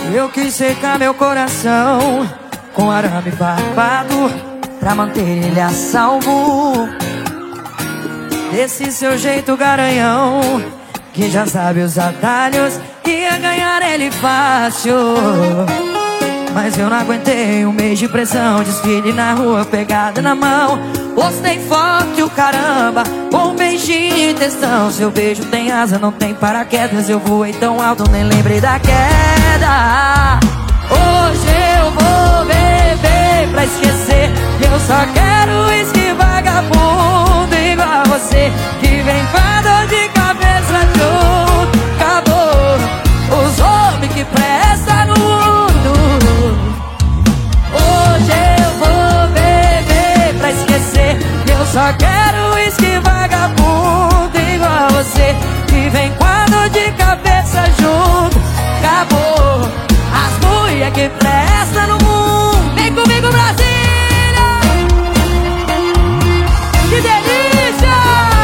Eu quis secar meu coração com arame barbado pra manter ele a salvo desse seu jeito garanhão, que já sabe os atalhos, ia ganhar ele fácil. Mas eu não aguentei um mês de pressão, desfile na rua, pegada na mão. Postei foto e o caramba, com um beijinho e textão. Seu beijo tem asa, não tem paraquedas. Eu voei tão alto, nem lembrei da queda. Hoje eu vou beber pra esquecer. Eu só quero uísque vagabundo igual a você, que vem com a dor de cabeça junto. Acabou os homens que prestam no mundo. Hoje eu vou beber pra esquecer. Eu só quero uísque vagabundo igual a você, que vem com a dor de cabeça junto. Acabou as mulher que presta no mundo. Vem comigo, Brasília! Que delícia!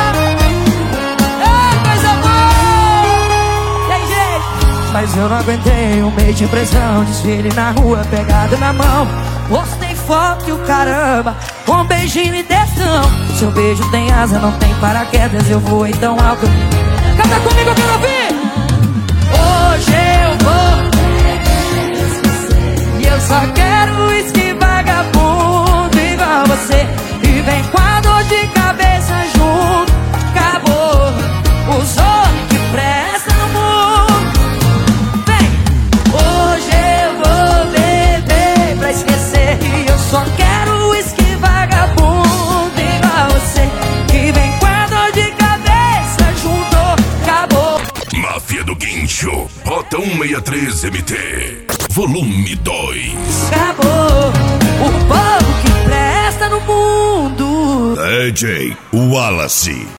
É coisa boa! Tem jeito! Mas eu não aguentei um mês de pressão, desfile na rua, pegada na mão. Postei foto e o caramba, com um beijinho e textão. Seu beijo tem asa, não tem paraquedas. Eu voei tão alto. Canta comigo, eu quero ouvir! Hoje eu vou, e eu só quero uísque vagabundo igual você, e vem com a dor de cabeça junto. Acabou os homens que prestam no mundo. Vem! Hoje eu vou beber pra esquecer. E eu só quero uísque vagabundo igual você, que vem com a dor de cabeça junto. Acabou. Máfia do Guincho, Rota 163 MT, volume 2. Acabou o povo que presta no mundo. DJ Wallace.